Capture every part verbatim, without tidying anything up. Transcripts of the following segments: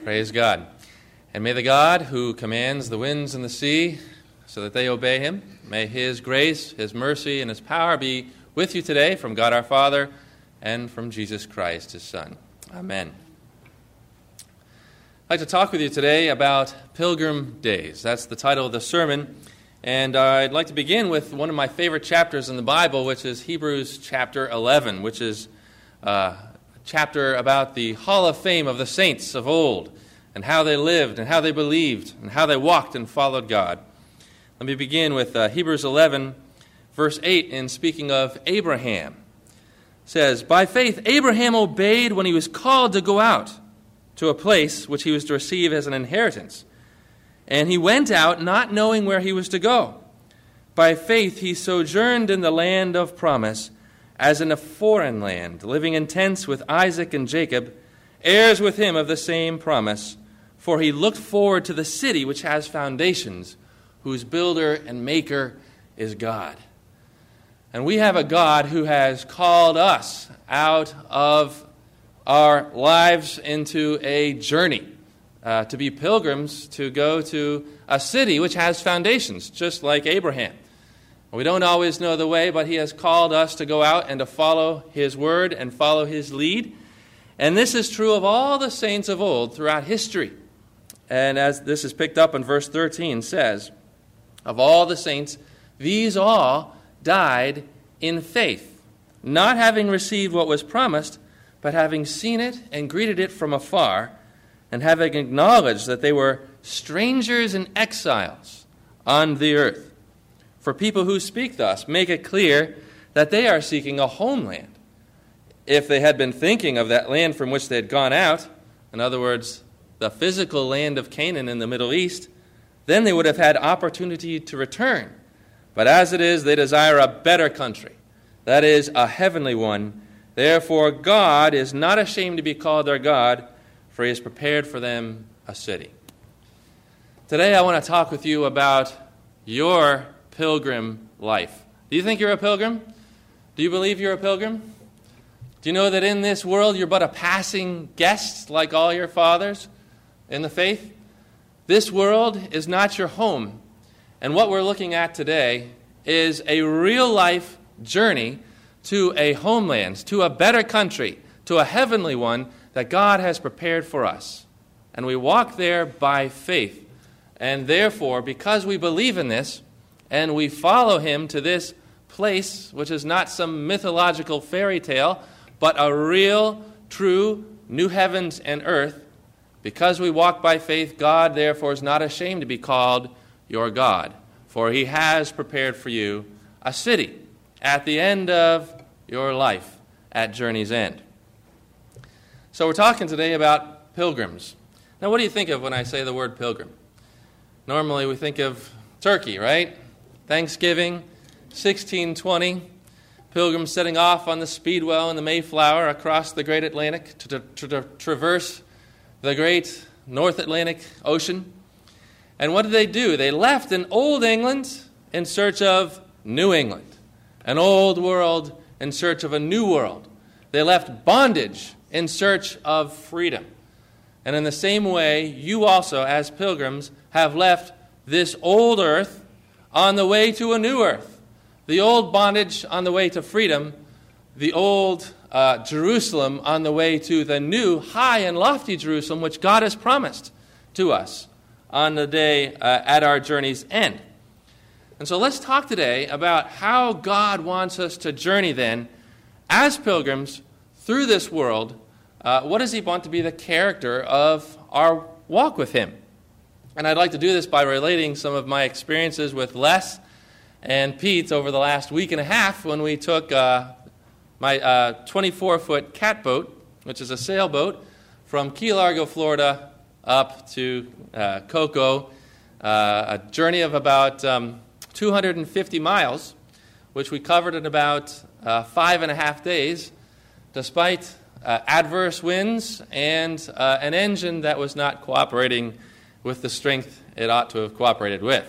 Praise God. And may the God who commands the winds and the sea so that they obey him, may his grace, his mercy, and his power be with you today from God our Father and from Jesus Christ, his Son. Amen. I'd like to talk with you today about Pilgrim Days. That's the title of the sermon. And uh, I'd like to begin with one of my favorite chapters in the Bible, which is Hebrews chapter eleven, which is uh, a chapter about the Hall of Fame of the saints of old, and how they lived, and how they believed, and how they walked and followed God. Let me begin with uh, Hebrews eleven, verse eight, in speaking of Abraham. It says, "By faith Abraham obeyed when he was called to go out to a place which he was to receive as an inheritance. And he went out not knowing where he was to go. By faith he sojourned in the land of promise, as in a foreign land, living in tents with Isaac and Jacob, heirs with him of the same promise. For he looked forward to the city which has foundations, whose builder and maker is God." And we have a God who has called us out of our lives into a journey, uh, to be pilgrims, to go to a city which has foundations, just like Abraham. We don't always know the way, but he has called us to go out and to follow his word and follow his lead. And this is true of all the saints of old throughout history. And as this is picked up in verse thirteen, says, "Of all the saints, these all died in faith, not having received what was promised, but having seen it and greeted it from afar, and having acknowledged that they were strangers and exiles on the earth. For people who speak thus make it clear that they are seeking a homeland. If they had been thinking of that land from which they had gone out, in other words, the physical land of Canaan in the Middle East, then they would have had opportunity to return. But as it is, they desire a better country, that is, a heavenly one. Therefore, God is not ashamed to be called their God, for he has prepared for them a city." Today, I want to talk with you about your pilgrim life. Do you think you're a pilgrim? Do you believe you're a pilgrim? Do you know that in this world you're but a passing guest like all your fathers in the faith? This world is not your home. And what we're looking at today is a real-life journey to a homeland, to a better country, to a heavenly one that God has prepared for us. And we walk there by faith. And therefore, because we believe in this, and we follow him to this place, which is not some mythological fairy tale, but a real, true, new heavens and earth, because we walk by faith, God, therefore, is not ashamed to be called your God, for he has prepared for you a city at the end of your life, at journey's end. So we're talking today about pilgrims. Now, what do you think of when I say the word pilgrim? Normally, we think of Turkey, right? Thanksgiving, sixteen twenty, pilgrims setting off on the Speedwell and the Mayflower across the great Atlantic to, to, to traverse the great North Atlantic Ocean. And what did they do? They left in old England in search of New England, an old world in search of a new world. They left bondage in search of freedom. And in the same way, you also, as pilgrims, have left this old earth on the way to a new earth. The old bondage on the way to freedom, the old uh, Jerusalem on the way to the new, high and lofty Jerusalem, which God has promised to us on the day uh, at our journey's end. And so let's talk today about how God wants us to journey then as pilgrims through this world. Uh, what does he want to be the character of our walk with him? And I'd like to do this by relating some of my experiences with Les and Pete over the last week and a half when we took uh, my uh, twenty-four foot catboat, which is a sailboat, from Key Largo, Florida, up to uh, Cocoa, uh, a journey of about um, two hundred fifty miles, which we covered in about uh, five and a half days, despite uh, adverse winds and uh, an engine that was not cooperating with the strength it ought to have cooperated with.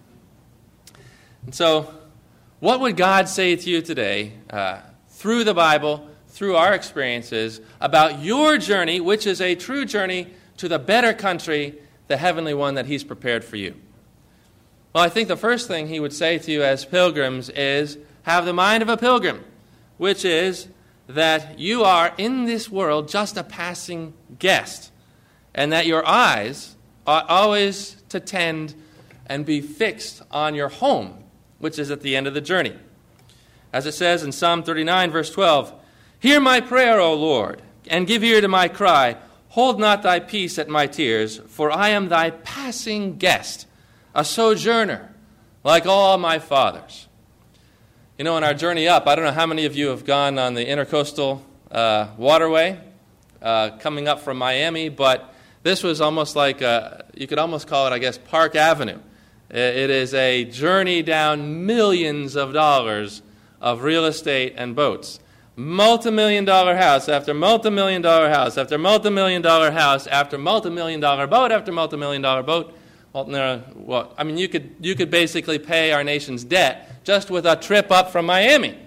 And so, what would God say to you today, uh, through the Bible, through our experiences, about your journey, which is a true journey to the better country, the heavenly one that he's prepared for you? Well, I think the first thing he would say to you as pilgrims is, have the mind of a pilgrim, which is that you are in this world just a passing guest, and that your eyes ought always to tend and be fixed on your home, which is at the end of the journey. As it says in Psalm thirty-nine, verse twelve, hear my prayer, O Lord, and give ear to my cry. Hold not thy peace at my tears, for I am thy passing guest, a sojourner, like all my fathers. You know, on our journey up, I don't know how many of you have gone on the Intercoastal uh, Waterway uh, coming up from Miami, but this was almost like, a, you could almost call it, I guess, Park Avenue. It is a journey down millions of dollars of real estate and boats. Multi-million dollar house after multi-million dollar house after multi-million dollar house after multi-million dollar boat after multi-million dollar boat. Well, I mean, you could you could basically pay our nation's debt just with a trip up from Miami.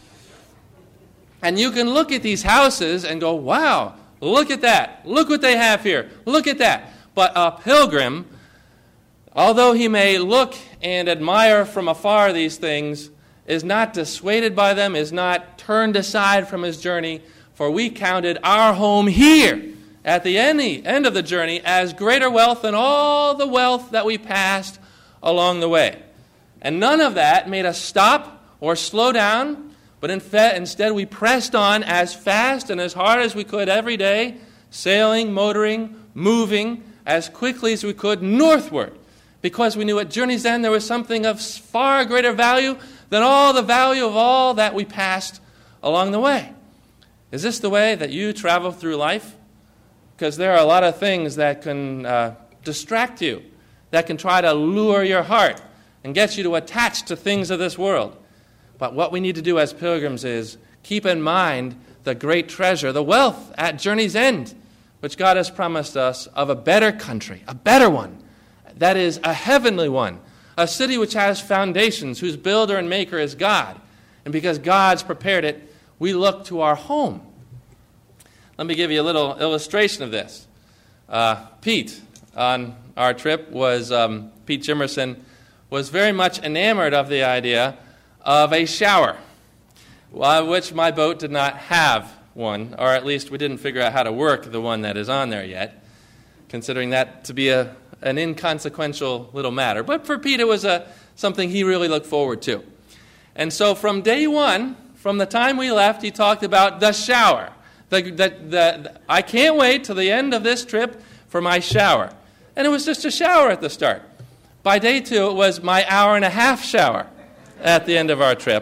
And you can look at these houses and go, wow, look at that. Look what they have here. Look at that. But a pilgrim, although he may look and admire from afar these things, is not dissuaded by them, is not turned aside from his journey, for we counted our home here at the end of the journey as greater wealth than all the wealth that we passed along the way. And none of that made us stop or slow down, but instead we pressed on as fast and as hard as we could every day, sailing, motoring, moving as quickly as we could northward, because we knew at journey's end there was something of far greater value than all the value of all that we passed along the way. Is this the way that you travel through life? Because there are a lot of things that can uh, distract you, that can try to lure your heart and get you to attach to things of this world. But what we need to do as pilgrims is keep in mind the great treasure, the wealth at journey's end, which God has promised us of a better country, a better one, that is a heavenly one, a city which has foundations, whose builder and maker is God. And because God's prepared it, we look to our home. Let me give you a little illustration of this. Uh, Pete, on our trip, was um, Pete Jimerson, was very much enamored of the idea of a shower, uh, which my boat did not have one, or at least we didn't figure out how to work the one that is on there yet, considering that to be a an inconsequential little matter. But for Pete, it was a, something he really looked forward to. And so from day one, from the time we left, he talked about the shower. The, the, the, the, I can't wait till the end of this trip for my shower. And it was just a shower at the start. By day two, it was my hour and a half shower at the end of our trip.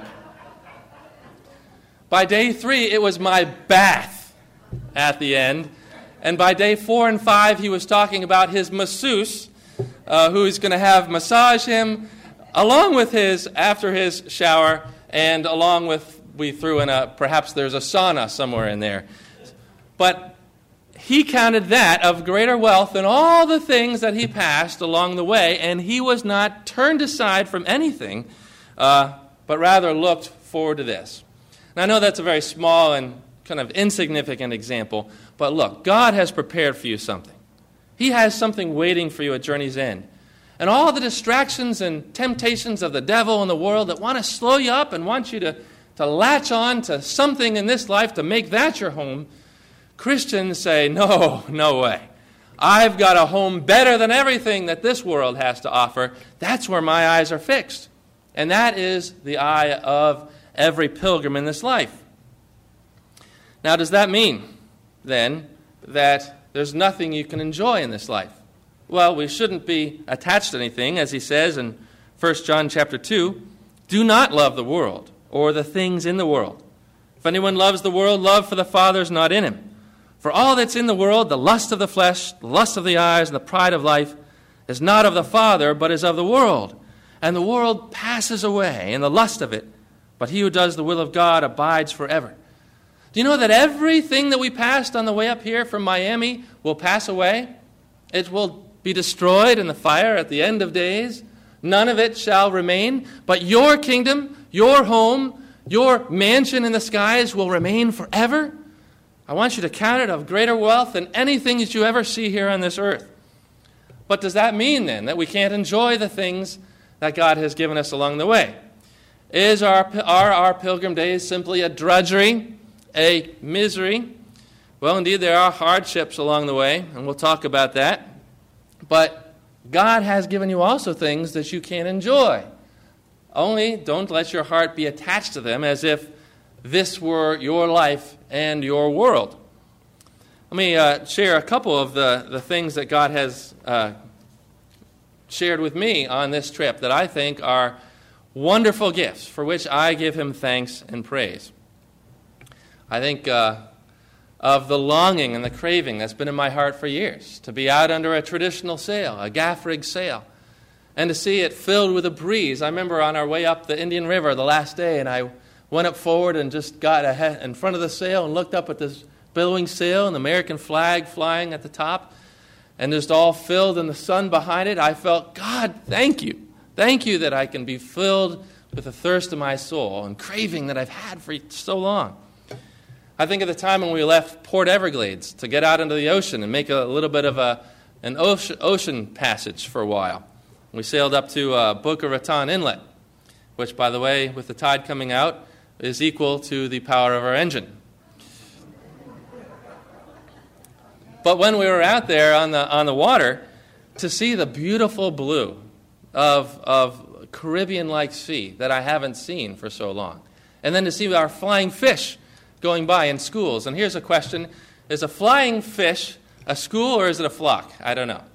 By day three, it was my bath at the end. And by day four and five, he was talking about his masseuse, uh, who's going to have massage him along with his, after his shower, and along with, we threw in a, perhaps there's a sauna somewhere in there. But he counted that of greater wealth than all the things that he passed along the way, and he was not turned aside from anything, uh, but rather looked forward to this. And I know that's a very small and kind of insignificant example, but look, God has prepared for you something. He has something waiting for you at journey's end. And all the distractions and temptations of the devil and the world that want to slow you up and want you to, to latch on to something in this life to make that your home, Christians say, no, no way. I've got a home better than everything that this world has to offer. That's where my eyes are fixed. And that is the eye of every pilgrim in this life. Now, does that mean, then, that there's nothing you can enjoy in this life? Well, we shouldn't be attached to anything, as he says in First John chapter two, do not love the world or the things in the world. If anyone loves the world, love for the Father is not in him. For all that's in the world, the lust of the flesh, the lust of the eyes, and the pride of life, is not of the Father, but is of the world. And the world passes away in the lust of it, but he who does the will of God abides forever. Do you know that everything that we passed on the way up here from Miami will pass away? It will be destroyed in the fire at the end of days. None of it shall remain. But your kingdom, your home, your mansion in the skies will remain forever. I want you to count it of greater wealth than anything that you ever see here on this earth. But does that mean then that we can't enjoy the things that God has given us along the way? Is our, are our pilgrim days simply a drudgery, a misery? Well, indeed, there are hardships along the way, and we'll talk about that. But God has given you also things that you can enjoy. Only don't let your heart be attached to them as if this were your life and your world. Let me uh, share a couple of the, the things that God has uh, shared with me on this trip that I think are wonderful gifts for which I give him thanks and praise. I think uh, of the longing and the craving that's been in my heart for years, to be out under a traditional sail, a gaff rig sail, and to see it filled with a breeze. I remember on our way up the Indian River the last day, and I went up forward and just got ahead in front of the sail and looked up at this billowing sail and the American flag flying at the top, and just all filled in the sun behind it. I felt, God, thank you. Thank you that I can be filled with the thirst of my soul and craving that I've had for so long. I think of the time when we left Port Everglades to get out into the ocean and make a little bit of a an ocean, ocean passage for a while. We sailed up to uh, Boca Raton Inlet, which, by the way, with the tide coming out, is equal to the power of our engine. But when we were out there on the on the water, to see the beautiful blue of of Caribbean-like sea that I haven't seen for so long, and then to see our flying fish going by in schools. And here's a question: is a flying fish a school or is it a flock? I don't know.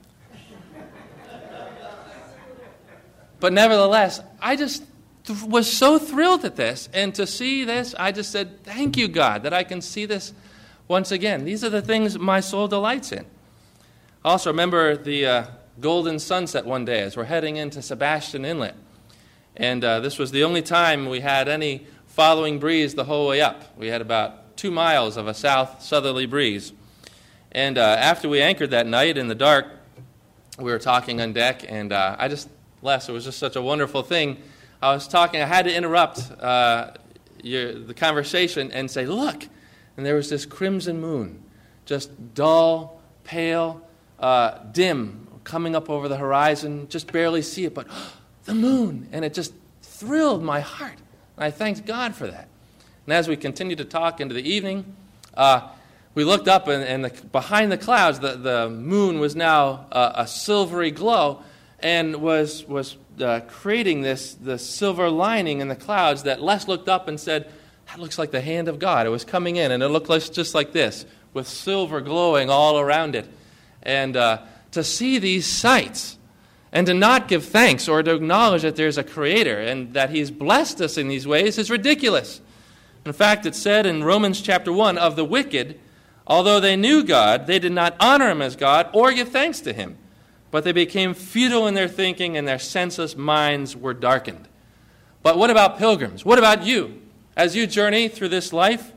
But nevertheless, I just th- was so thrilled at this, and to see this, I just said, "Thank you, God, that I can see this." Once again, these are the things my soul delights in. I also remember the uh, golden sunset one day as we're heading into Sebastian Inlet. And uh, this was the only time we had any following breeze the whole way up. We had about two miles of a south-southerly breeze. And uh, after we anchored that night in the dark, we were talking on deck, and uh, I just, Les, it was just such a wonderful thing. I was talking, I had to interrupt uh, your, the conversation and say, look. And there was this crimson moon, just dull, pale, uh, dim, coming up over the horizon, just barely see it, but oh, the moon. And it just thrilled my heart. And I thanked God for that. And as we continued to talk into the evening, uh, we looked up, and, and the, behind the clouds, the, the moon was now uh, a silvery glow and was, was uh, creating this, this silver lining in the clouds that Les looked up and said, that looks like the hand of God. It was coming in, and it looked like, just like this, with silver glowing all around it. And uh, to see these sights, and to not give thanks or to acknowledge that there's a Creator and that He's blessed us in these ways is ridiculous. In fact, it's said in Romans chapter one, of the wicked, although they knew God, they did not honor Him as God or give thanks to Him, but they became futile in their thinking, and their senseless minds were darkened. But what about pilgrims? What about you? As you journey through this life,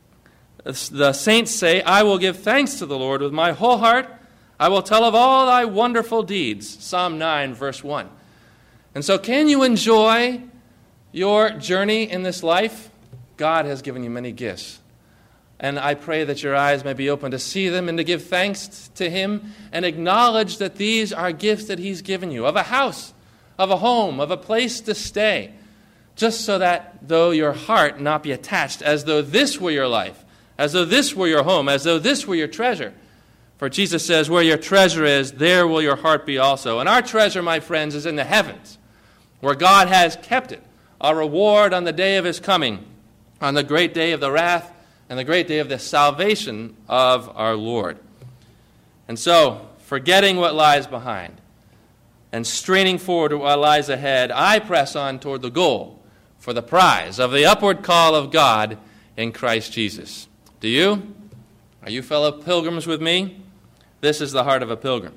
the saints say, I will give thanks to the Lord with my whole heart. I will tell of all thy wonderful deeds. Psalm nine, verse one. And so can you enjoy your journey in this life? God has given you many gifts. And I pray that your eyes may be open to see them and to give thanks to Him and acknowledge that these are gifts that He's given you, of a house, of a home, of a place to stay. Just so that though your heart not be attached, as though this were your life, as though this were your home, as though this were your treasure. For Jesus says, where your treasure is, there will your heart be also. And our treasure, my friends, is in the heavens, where God has kept it, our reward on the day of His coming, on the great day of the wrath, and the great day of the salvation of our Lord. And so, forgetting what lies behind, and straining forward to what lies ahead, I press on toward the goal, for the prize of the upward call of God in Christ Jesus. Do you? Are you fellow pilgrims with me? This is the heart of a pilgrim.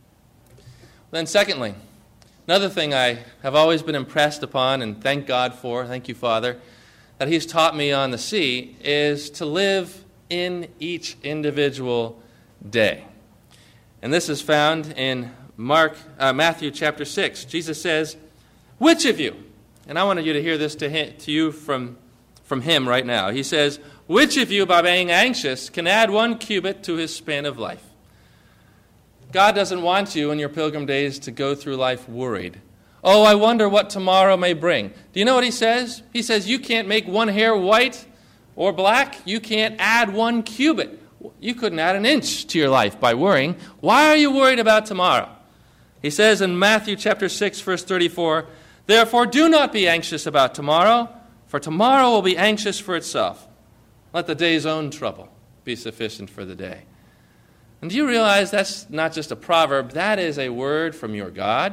Then secondly, another thing I have always been impressed upon and thank God for, thank you, Father, that He's taught me on the sea is to live in each individual day. And this is found in Mark, uh, Matthew chapter six. Jesus says, which of you, and I wanted you to hear this to, him, to you from, from Him right now. He says, Which of you, by being anxious, can add one cubit to his span of life? God doesn't want you in your pilgrim days to go through life worried. Oh, I wonder what tomorrow may bring. Do you know what he says? He says you can't make one hair white or black. You can't add one cubit. You couldn't add an inch to your life by worrying. Why are you worried about tomorrow? He says in Matthew chapter six, verse thirty-four, therefore do not be anxious about tomorrow, for tomorrow will be anxious for itself. Let the day's own trouble be sufficient for the day. And do you realize that's not just a proverb, that is a word from your God,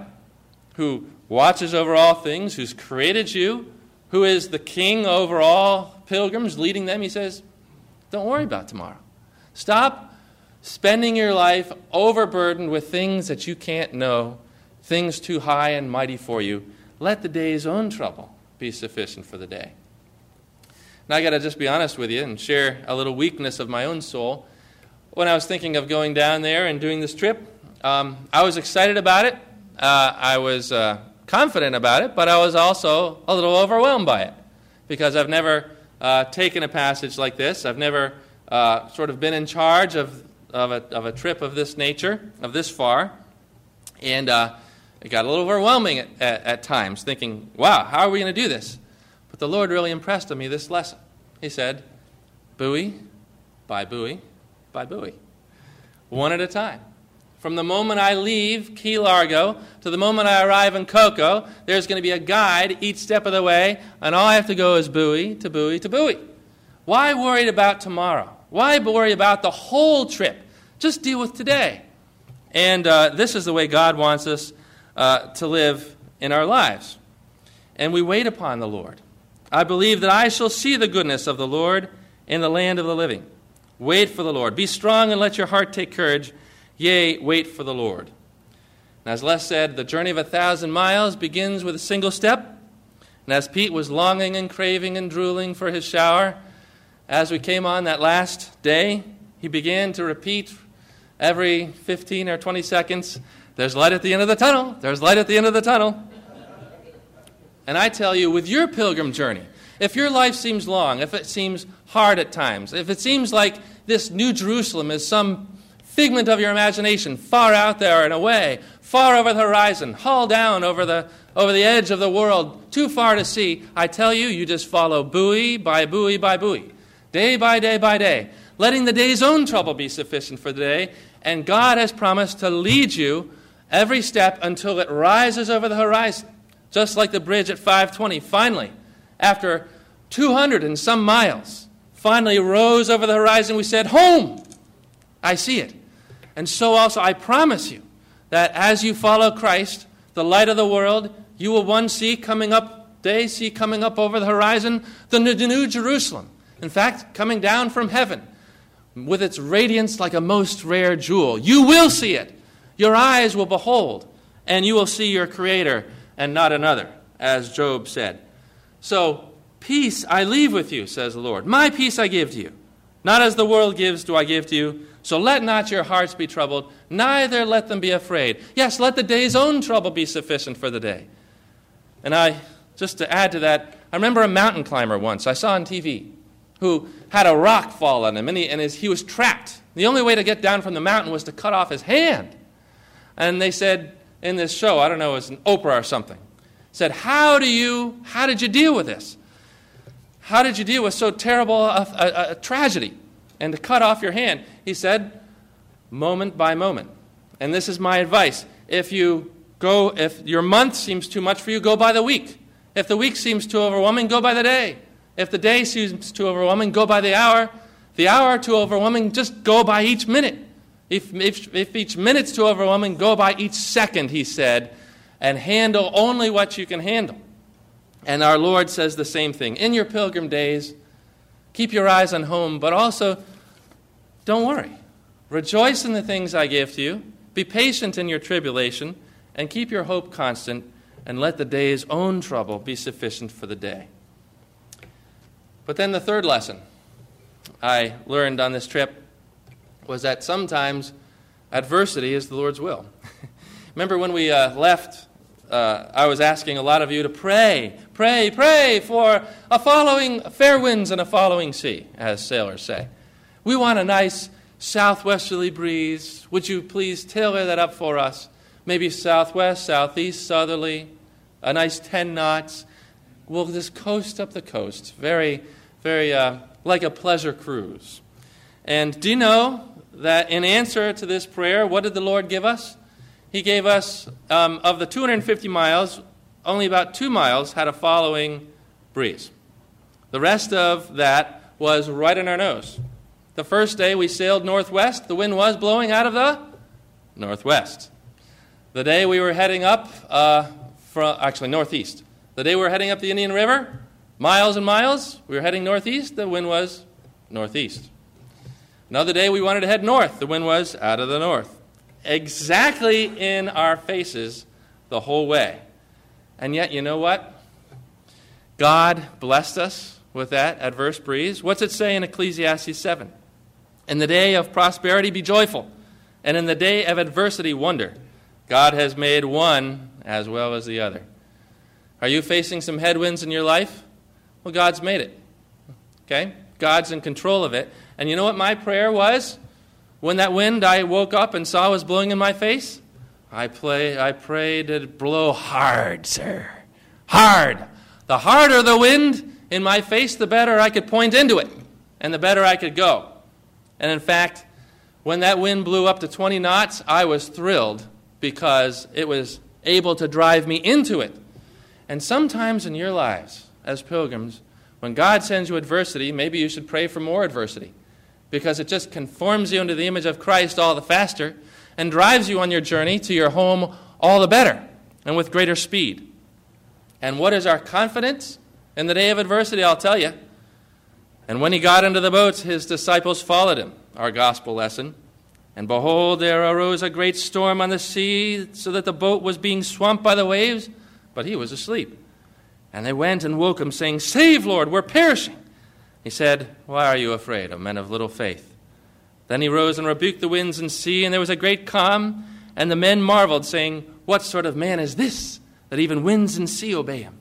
who watches over all things, who's created you, who is the king over all pilgrims, leading them. He says, don't worry about tomorrow. Stop spending your life overburdened with things that you can't know, things too high and mighty for you. Let the day's own trouble be sufficient for the day. Now I got to just be honest with you and share a little weakness of my own soul. When I was thinking of going down there and doing this trip, um, I was excited about it. Uh, I was uh, confident about it, but I was also a little overwhelmed by it because I've never uh, taken a passage like this. I've never uh, sort of been in charge of of a, of a trip of this nature, of this far, and uh, it got a little overwhelming at, at, at times, thinking, wow, how are we going to do this? But the Lord really impressed on me this lesson. He said, buoy by buoy by buoy, one at a time. From the moment I leave Key Largo to the moment I arrive in Cocoa, there's going to be a guide each step of the way, and all I have to go is buoy to buoy to buoy. Why worry about tomorrow? Why worry about the whole trip? Just deal with today. And uh, this is the way God wants us uh, to live in our lives. And we wait upon the Lord. I believe that I shall see the goodness of the Lord in the land of the living. Wait for the Lord. Be strong and let your heart take courage. Yea, wait for the Lord. And as Les said, the journey of a thousand miles begins with a single step. And as Pete was longing and craving and drooling for his shower, as we came on that last day, he began to repeat every fifteen or twenty seconds, there's light at the end of the tunnel, there's light at the end of the tunnel. And I tell you, with your pilgrim journey, if your life seems long, if it seems hard at times, if it seems like this New Jerusalem is some figment of your imagination, far out there and away, far over the horizon, haul down over the over the edge of the world, too far to see, I tell you, you just follow buoy by buoy by buoy, day by day by day, letting the day's own trouble be sufficient for the day, and God has promised to lead you every step until it rises over the horizon, just like the bridge at five twenty, finally, after two hundred and some miles, finally rose over the horizon. We said, home! I see it. And so also I promise you that as you follow Christ, the light of the world, you will one see coming up, day see coming up over the horizon, the new, the new Jerusalem. In fact, coming down from heaven with its radiance like a most rare jewel. You will see it. Your eyes will behold, and you will see your Creator and not another, as Job said. So, peace I leave with you, says the Lord. My peace I give to you. Not as the world gives do I give to you. So let not your hearts be troubled, neither let them be afraid. Yes, let the day's own trouble be sufficient for the day. And I, just to add to that, I remember a mountain climber once I saw on T V who had a rock fall on him, and he, and his, he was trapped. The only way to get down from the mountain was to cut off his hand. And they said in this show, I don't know, it was an Oprah or something, said, how do you, how did you deal with this? How did you deal with so terrible a, a, a tragedy? And to cut off your hand, he said, moment by moment. And this is my advice. If you go, if your month seems too much for you, go by the week. If the week seems too overwhelming, go by the day. If the day seems too overwhelming, go by the hour. The hour too overwhelming, just go by each minute. If, if, if each minute's too overwhelming, go by each second, he said, and handle only what you can handle. And our Lord says the same thing. In your pilgrim days, keep your eyes on home, but also don't worry. Rejoice in the things I give to you. Be patient in your tribulation, and keep your hope constant, and let the day's own trouble be sufficient for the day. But then the third lesson I learned on this trip was that sometimes adversity is the Lord's will. Remember when we uh, left uh, I was asking a lot of you to pray, pray, pray for a following fair winds and a following sea, as sailors say. We want a nice southwesterly breeze. Would you please tailor that up for us? Maybe southwest, southeast, southerly, a nice ten knots. We'll just coast up the coast, very, very uh, like a pleasure cruise. And do you know that in answer to this prayer, what did the Lord give us? He gave us, um, of the two hundred fifty miles, only about two miles had a following breeze. The rest of that was right in our nose. The first day we sailed northwest, the wind was blowing out of the northwest. The day we were heading up, uh, from actually northeast. The day we were heading up the Indian River, miles and miles, we were heading northeast, the wind was northeast. Another day we wanted to head north, the wind was out of the north. Exactly in our faces the whole way. And yet, you know what? God blessed us with that adverse breeze. What's it say in Ecclesiastes seven? In the day of prosperity be joyful, and in the day of adversity wonder. God has made one as well as the other. Are you facing some headwinds in your life? Well, God's made it. Okay? God's in control of it. And you know what my prayer was? When that wind I woke up and saw was blowing in my face? I play, I prayed it blow hard, sir. Hard. The harder the wind in my face, the better I could point into it. And the better I could go. And in fact, when that wind blew up to twenty knots, I was thrilled because it was able to drive me into it. And sometimes in your lives, as pilgrims, when God sends you adversity, maybe you should pray for more adversity, because it just conforms you into the image of Christ all the faster and drives you on your journey to your home all the better and with greater speed. And what is our confidence in the day of adversity? I'll tell you. And when he got into the boats, his disciples followed him, our gospel lesson. And behold, there arose a great storm on the sea, so that the boat was being swamped by the waves, but he was asleep. And they went and woke him, saying, Save, Lord, we're perishing. He said, Why are you afraid, O men of little faith? Then he rose and rebuked the winds and sea, and there was a great calm. And the men marveled, saying, What sort of man is this, that even winds and sea obey him?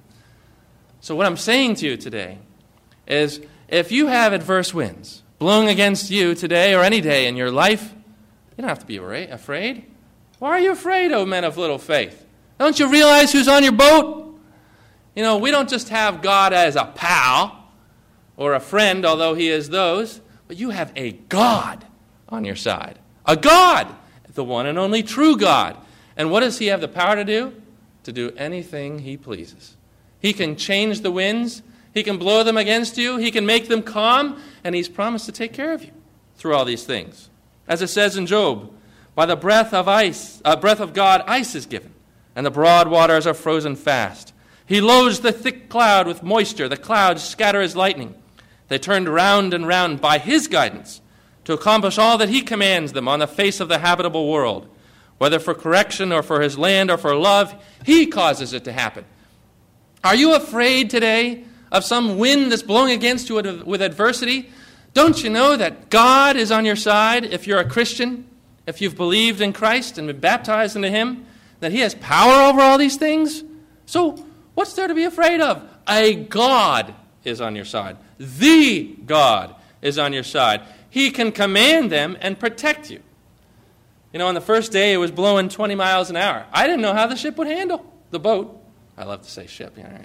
So what I'm saying to you today is, if you have adverse winds blowing against you today or any day in your life, you don't have to be afraid. Why are you afraid, O men of little faith? Don't you realize who's on your boat? You know, we don't just have God as a pal or a friend, although he is those, but you have a God on your side. A God, the one and only true God. And what does he have the power to do? To do anything he pleases. He can change the winds. He can blow them against you. He can make them calm. And he's promised to take care of you through all these things. As it says in Job, by the breath of ice, uh, breath of God, ice is given, and the broad waters are frozen fast. He loads the thick cloud with moisture. The clouds scatter his lightning. They turned round and round by his guidance to accomplish all that he commands them on the face of the habitable world. Whether for correction or for his land or for love, he causes it to happen. Are you afraid today of some wind that's blowing against you with adversity? Don't you know that God is on your side if you're a Christian, if you've believed in Christ and been baptized into him, that he has power over all these things? So what's there to be afraid of? A God is on your side. The God is on your side. He can command them and protect you. You know, on the first day it was blowing twenty miles an hour. I didn't know how the ship would handle the boat. I love to say ship. Yeah.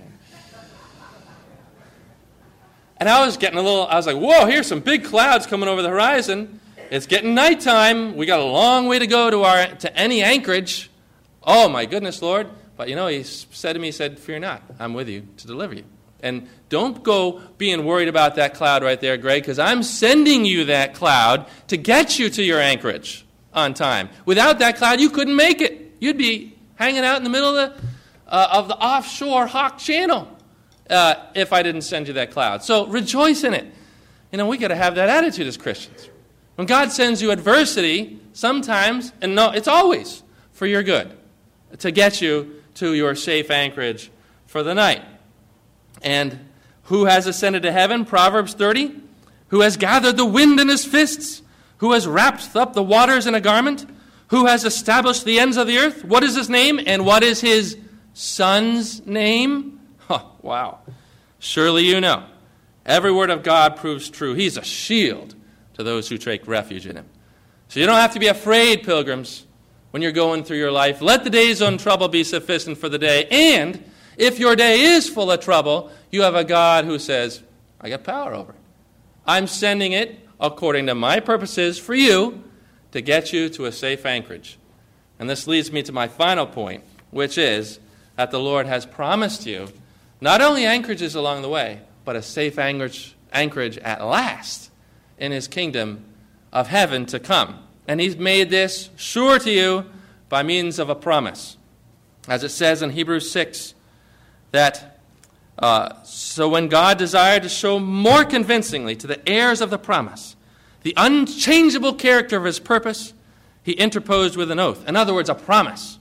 And I was getting a little, I was like, whoa, here's some big clouds coming over the horizon. It's getting nighttime. We got a long way to go to our to any anchorage. Oh, my goodness, Lord. But, you know, he said to me, he said, fear not. I'm with you to deliver you. And don't go being worried about that cloud right there, Greg, because I'm sending you that cloud to get you to your anchorage on time. Without that cloud, you couldn't make it. You'd be hanging out in the middle of the, uh, of the offshore Hawk Channel uh, if I didn't send you that cloud. So rejoice in it. You know, we got to have that attitude as Christians. When God sends you adversity, sometimes, and no, it's always for your good, to get you to your safe anchorage for the night. And who has ascended to heaven? Proverbs thirty. Who has gathered the wind in his fists? Who has wrapped up the waters in a garment? Who has established the ends of the earth? What is his name and what is his Son's name? Oh, wow. Surely you know. Every word of God proves true. He's a shield to those who take refuge in him. So you don't have to be afraid, pilgrims, when you're going through your life. Let the day's own trouble be sufficient for the day. And if your day is full of trouble, you have a God who says, I got power over it. I'm sending it according to my purposes for you to get you to a safe anchorage. And this leads me to my final point, which is that the Lord has promised you not only anchorages along the way, but a safe anchorage, anchorage at last in his kingdom of heaven to come. And he's made this sure to you by means of a promise. As it says in Hebrews six, that uh, so when God desired to show more convincingly to the heirs of the promise the unchangeable character of his purpose, he interposed with an oath. In other words, a promise.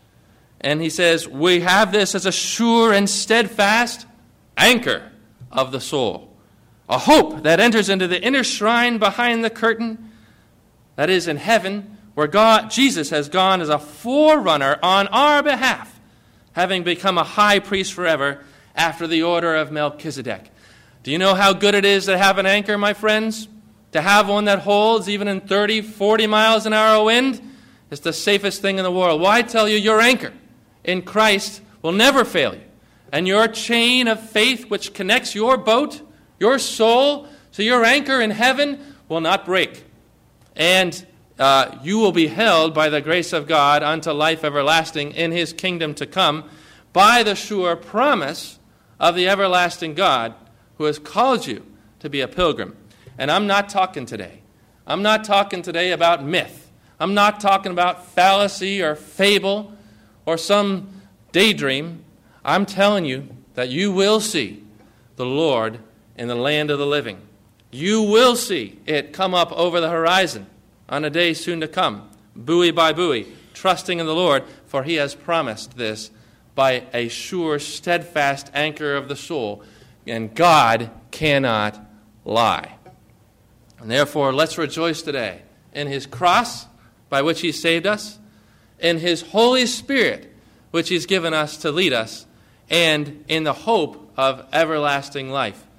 And he says, we have this as a sure and steadfast anchor of the soul, a hope that enters into the inner shrine behind the curtain, that is in heaven, where God, Jesus has gone as a forerunner on our behalf, having become a high priest forever after the order of Melchizedek. Do you know how good it is to have an anchor, my friends? To have one that holds even in thirty, forty miles an hour wind is the safest thing in the world. Well, I tell you, your anchor in Christ will never fail you. And your chain of faith which connects your boat, your soul, to your anchor in heaven will not break. And uh, you will be held by the grace of God unto life everlasting in his kingdom to come by the sure promise of the everlasting God who has called you to be a pilgrim. And I'm not talking today. I'm not talking today about myth. I'm not talking about fallacy or fable or some daydream. I'm telling you that you will see the Lord in the land of the living. You will see it come up over the horizon on a day soon to come, buoy by buoy, trusting in the Lord, for he has promised this by a sure, steadfast anchor of the soul, and God cannot lie. And therefore, let's rejoice today in his cross, by which he saved us, in his Holy Spirit, which he's given us to lead us, and in the hope of everlasting life,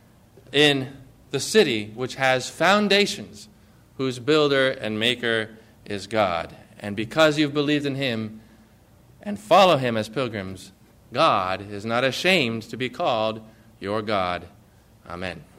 in the city which has foundations, whose builder and maker is God. And because you've believed in him and follow him as pilgrims, God is not ashamed to be called your God. Amen.